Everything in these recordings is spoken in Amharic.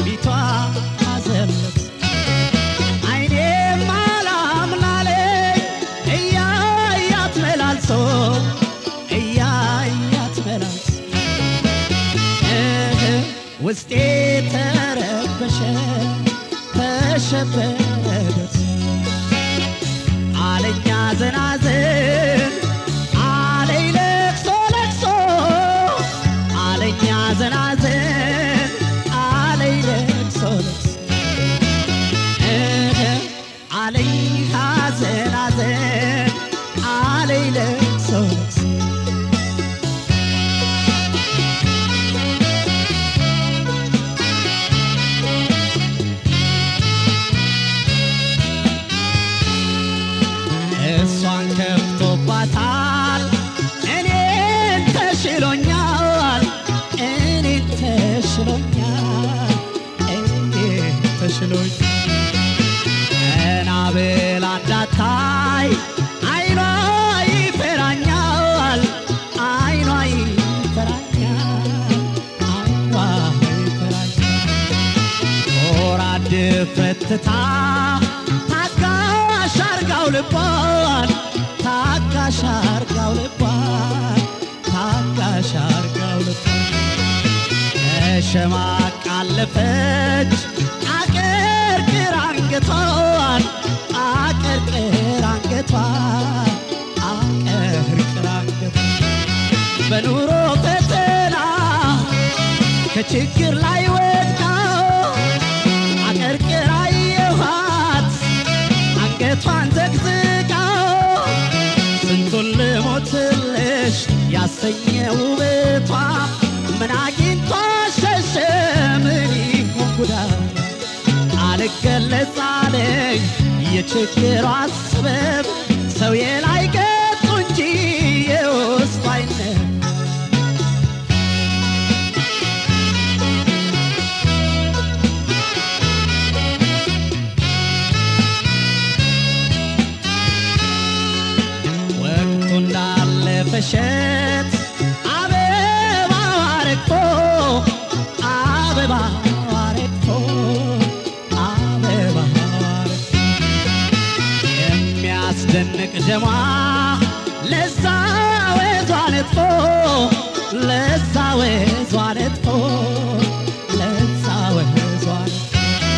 ፊቷ አዘለች አይኔ ማላምናለ እያያት መላልሶ እያያት መላልሶ ውስጤ ተረበሸ ተሸበበት አለኛ ዘናዘን አለኝ ለቅሶ ለቅሶ አለኛ ዘናዘን አለኝ ለቅሶ ለቅሶ አለኝ ሐዘን ሐዘን አለኝ ለቅሶ ለቅሶ እሷን ከፍቶባታል እኔን ተሽሎኛል እኔን ተሽሎኛል እኔን ተሽሎኛል እናብል አንዳታይ አይኗ ይፈራኛል አይኗ ይፈራኛል አይኗ ይፈራኛል ወራድ ፈትታ ታጋሻርጋው ልቧን ታጋሻርጋው ልቧን ታጋሻርጋው ልቧን ተሸማቃለፈች አቀርቅር አንገቷን አቀርቅር አንገቷን አቀርቅር አንገቷን በኑሮ ፈተና ከችግር ላይ ወድቃ አቀርቅር አየኋት አንገቷን ዘግዝቃ ስንቱን ልሞትልሽ ያሰኘ ውበቷ ምን አግኝቷ ሸሸ ምን ይሁን ጉዳት አልገለጽ አለኝ የችግሯ ሰበብ ሰው የላይ ገጡ እንጂ የውስጡ አይነት ወቅቱ እንዳለፈሸት አበባ ረግፎ አበባ ረግፎ አበባ ረግፎ የሚያስደንቅ ደሟ ለዛ ወዟ ነጥፎ ለዛ ወዟ ነጥፎ ለዛ ወዟ ነጥፎ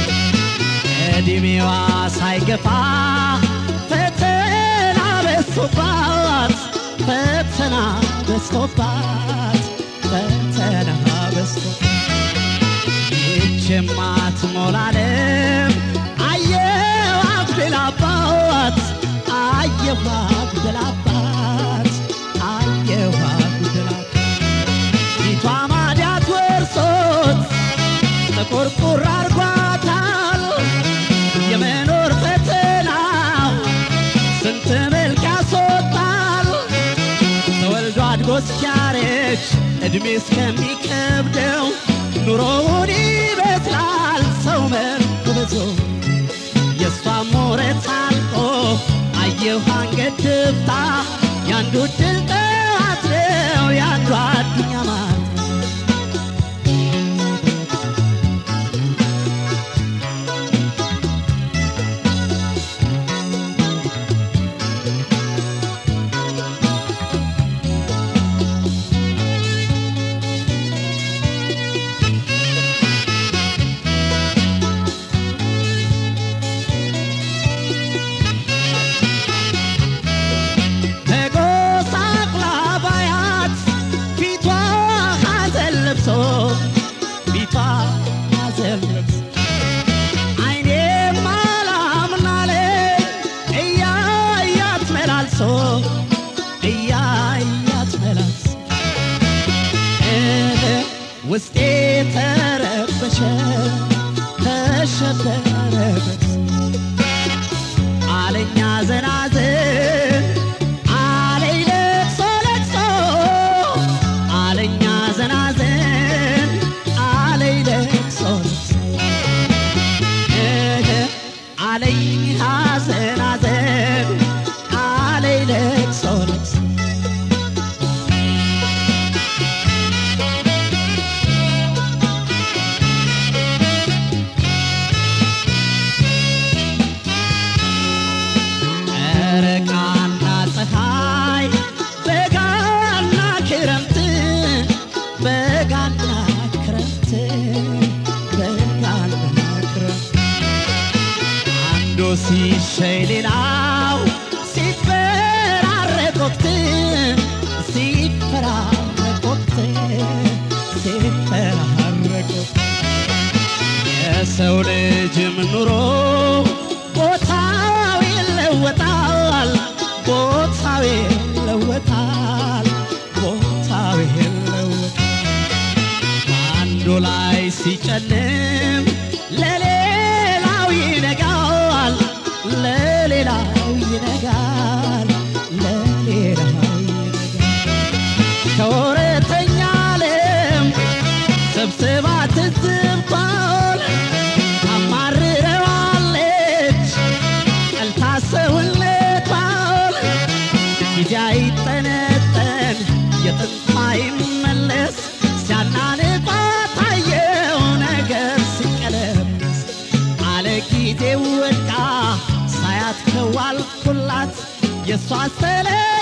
እድሜዋ ሳይገፋ ፈተና በዝቶባት ፈተና በዝቶባት ፈተና በዝቶባት ይህችማ ትሞላለም አየሁ አጉድላባት አየሁ አጉድላባት አየሁ አጉድላባት ፊቷ ማዲያት ወርሶት ተቆርቁር አርጓታል የመኖር ፈተና ስንት መልክ ያስወጣል ተወልዶ አድጎ እስኪያረጅ ዕድሜ እስከሚከብደው ኑሮውን ይበስላል ሰው መልኩ ብዙ የእሷም ወረት አልቆ አየሁ አንገት ደፍታ ያንዱ ድል ጠዋት ነው ያንዱ አዱኛ ማታ ፊቷ አዘለች አይኔ ማላምናለ እያያት መላልሶ እያያት መላልሶ ውስጤ ተረበሸ ተሸበረበት አለኛ ዘናዘን አለኝ ለቅሶ ለቅሶ አለኛ ዘናዘን አለኝ ለቅሶ ለቅሶ አለኝ ሐዘን ሐዘን አለኝ ለቅሶ ለቅሶ ሲሸይ ሌላው ሲፈራረቁት የሰው ልጅም ኑሮ ቦታው ይለወጣል ቦታው ይለወጣል ቦታው ይለወጣል አንዱ ላይ ሲጨልም ለሌላው ይነጋል ለሌላው ይነጋል ለሌላው ይነጋል ከወረተኛ ዓለም ሰብስባ ትዝባል አማርረዋለች ቀልታሰውለታል ጊዜ አይጠነጠን የጥንቷ ይመለስ ሲያናንባት አየው ነገር ሲቀለብስ አለ ጊዜ ወድቃ ሳያት ከዋልኩላት የሷ